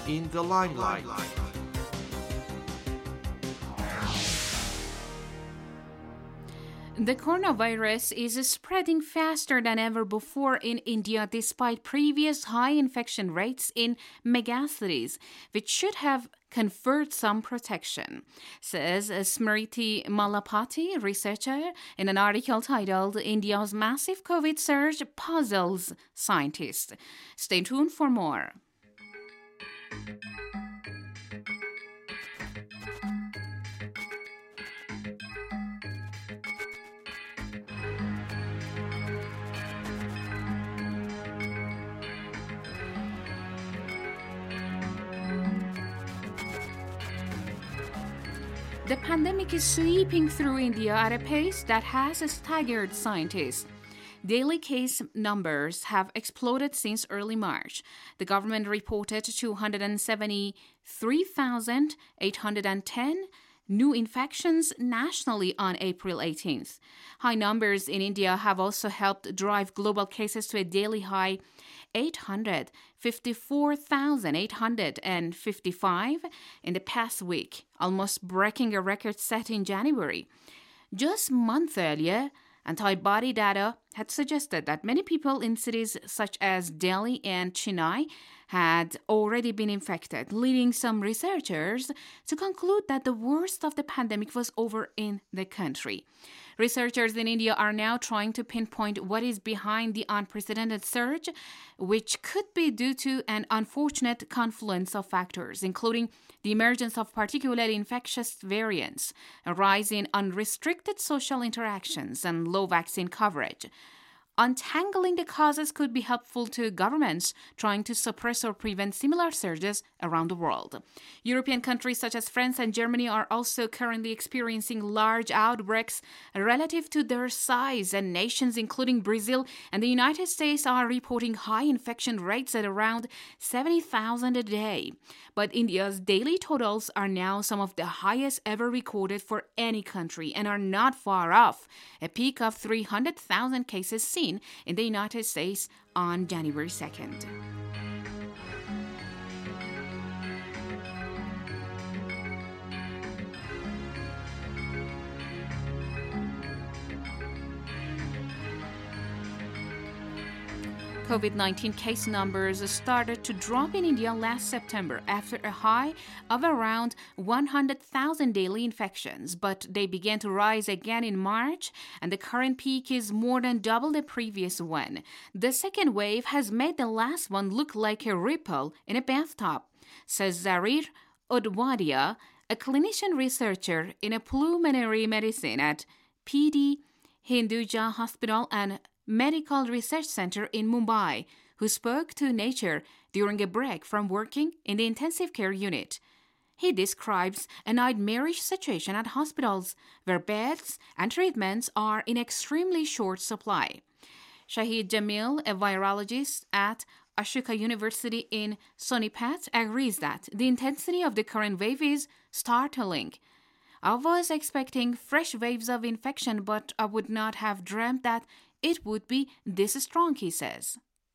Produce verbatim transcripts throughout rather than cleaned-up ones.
in the limelight. The coronavirus is spreading faster than ever before in India despite previous high infection rates in megacities, which should have conferred some protection, says Smriti Malapati, researcher, in an article titled India's Massive COVID Surge Puzzles Scientists. Stay tuned for more. The pandemic is sweeping through India at a pace that has staggered scientists. Daily case numbers have exploded since early March. The government reported two hundred seventy-three thousand eight hundred ten new infections nationally on April eighteenth. High numbers in India have also helped drive global cases to a daily high eight hundred fifty-four thousand eight hundred fifty-five in the past week, almost breaking a record set in January. Just a month earlier, antibody data had suggested that many people in cities such as Delhi and Chennai had already been infected, leading some researchers to conclude that the worst of the pandemic was over in the country. Researchers in India are now trying to pinpoint what is behind the unprecedented surge, which could be due to an unfortunate confluence of factors, including the emergence of particularly infectious variants, a rise in unrestricted social interactions, and low vaccine coverage. Untangling the causes could be helpful to governments trying to suppress or prevent similar surges around the world. European countries such as France and Germany are also currently experiencing large outbreaks relative to their size, and nations including Brazil and the United States are reporting high infection rates at around seventy thousand a day. But India's daily totals are now some of the highest ever recorded for any country and are not far off a peak of three hundred thousand cases seen in the United States on January second. COVID nineteen case numbers started to drop in India last September after a high of around one hundred thousand daily infections, but they began to rise again in March, and the current peak is more than double the previous one. The second wave has made the last one look like a ripple in a bathtub, says Zarir Odwadia, a clinician researcher in a pulmonary medicine at P D Hinduja Hospital and Medical Research Center in Mumbai, who spoke to Nature during a break from working in the intensive care unit. He describes a nightmarish situation at hospitals where beds and treatments are in extremely short supply. Shahid Jamil, a virologist at Ashoka University in Sonipat, agrees that the intensity of the current wave is startling. I was expecting fresh waves of infection, but I would not have dreamt that it would be this strong, he says.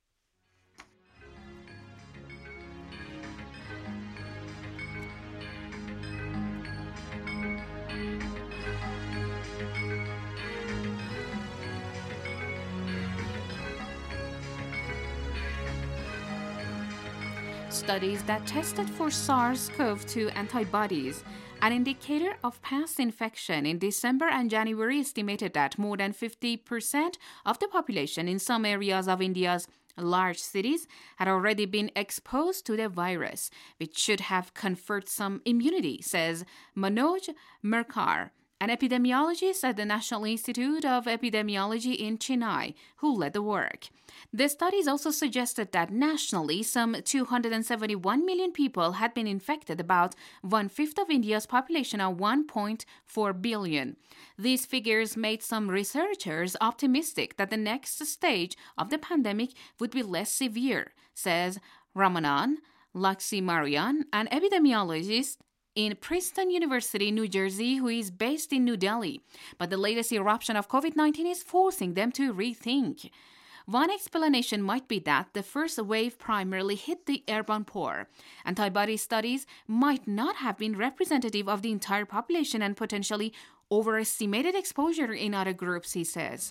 Studies that tested for SARS-C o V two antibodies, an indicator of past infection, in December and January estimated that more than fifty percent of the population in some areas of India's large cities had already been exposed to the virus, which should have conferred some immunity, says Manoj Merkar, an epidemiologist at the National Institute of Epidemiology in Chennai, who led the work. The studies also suggested that nationally, some two hundred seventy-one million people had been infected, about one-fifth of India's population of one point four billion. These figures made some researchers optimistic that the next stage of the pandemic would be less severe, says Ramanan Lakshmimarian, an epidemiologist in Princeton University, New Jersey, who is based in New Delhi. But the latest eruption of COVID nineteen is forcing them to rethink. One explanation might be that the first wave primarily hit the urban poor. Antibody studies might not have been representative of the entire population and potentially overestimated exposure in other groups, he says.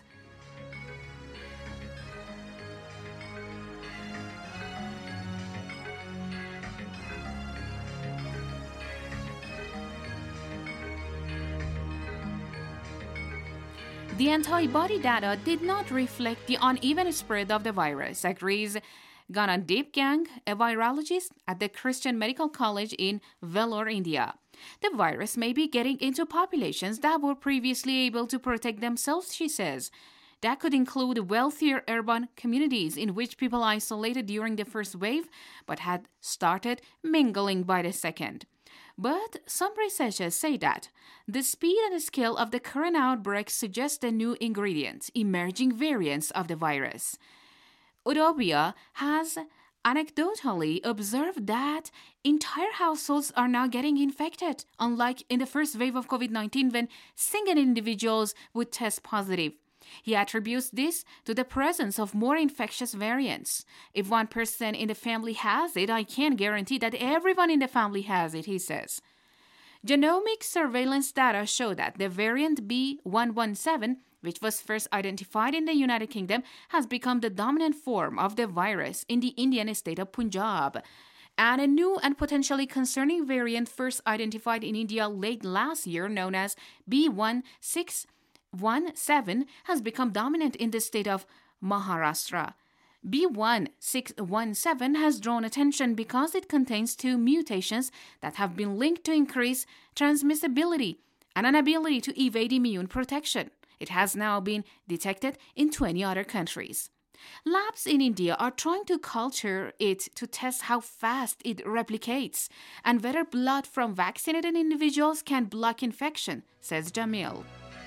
The antibody data did not reflect the uneven spread of the virus, agrees Ganandeep Gang, a virologist at the Christian Medical College in Vellore, India. The virus may be getting into populations that were previously able to protect themselves, she says. That could include wealthier urban communities in which people isolated during the first wave but had started mingling by the second. But some researchers say that the speed and scale of the current outbreak suggest a new ingredient, emerging variants of the virus. Udobia has anecdotally observed that entire households are now getting infected, unlike in the first wave of COVID nineteen when single individuals would test positive. He attributes this to the presence of more infectious variants. If one person in the family has it, I can't guarantee that everyone in the family has it, he says. Genomic surveillance data show that the variant B one one seven, which was first identified in the United Kingdom, has become the dominant form of the virus in the Indian state of Punjab. And a new and potentially concerning variant first identified in India late last year, known as B one six one seven, has become dominant in the state of Maharashtra. B one six one seven has drawn attention because it contains two mutations that have been linked to increased transmissibility and an ability to evade immune protection. It has now been detected in twenty other countries. Labs in India are trying to culture it to test how fast it replicates and whether blood from vaccinated individuals can block infection, says Jamil.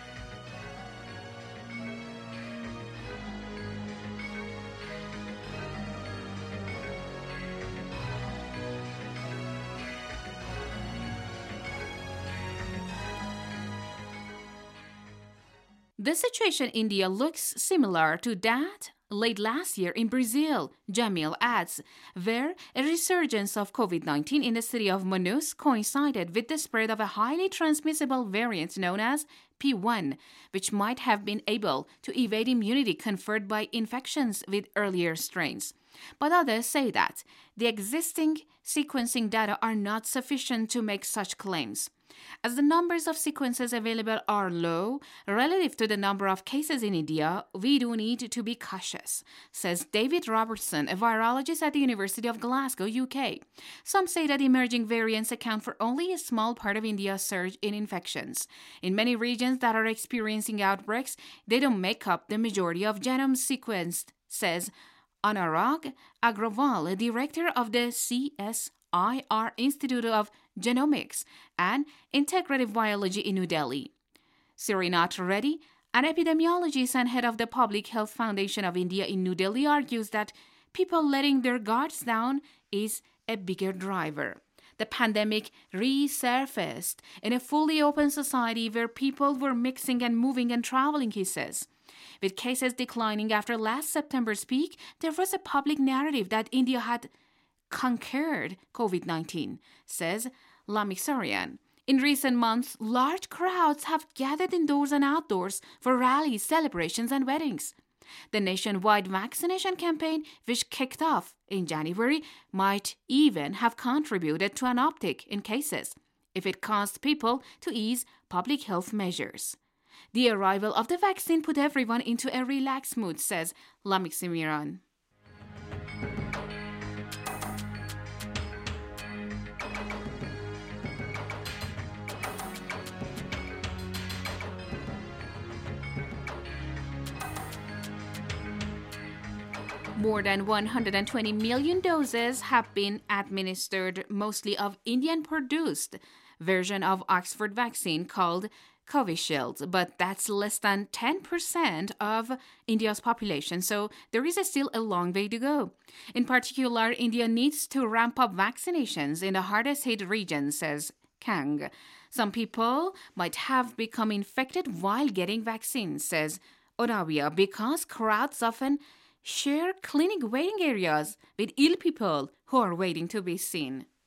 The situation in India looks similar to that late last year in Brazil, Jamil adds, where a resurgence of COVID nineteen in the city of Manaus coincided with the spread of a highly transmissible variant known as P one, which might have been able to evade immunity conferred by infections with earlier strains. But others say that the existing sequencing data are not sufficient to make such claims. As the numbers of sequences available are low relative to the number of cases in India, we do need to be cautious, says David Robertson, a virologist at the University of Glasgow, U K. Some say that emerging variants account for only a small part of India's surge in infections. In many regions that are experiencing outbreaks, they don't make up the majority of genomes sequenced, says Anurag Agrawal, director of the C S I R Institute of Genomics and Integrative Biology in New Delhi. Srinath Reddy, an epidemiologist and head of the Public Health Foundation of India in New Delhi, argues that people letting their guards down is a bigger driver. The pandemic resurfaced in a fully open society where people were mixing and moving and traveling, he says. With cases declining after last September's peak, there was a public narrative that India had conquered COVID nineteen, says Lamiksarian. In recent months, large crowds have gathered indoors and outdoors for rallies, celebrations, and weddings. The nationwide vaccination campaign, which kicked off in January, might even have contributed to an uptick in cases if it caused people to ease public health measures. The arrival of the vaccine put everyone into a relaxed mood, says Lamiksarian. More than one hundred twenty million doses have been administered, mostly of Indian-produced version of Oxford vaccine called Covishield, but that's less than ten percent of India's population, so there is still a long way to go. In particular, India needs to ramp up vaccinations in the hardest hit regions, says Kang. Some people might have become infected while getting vaccines, says Odawia, because crowds often share clinic waiting areas with ill people who are waiting to be seen.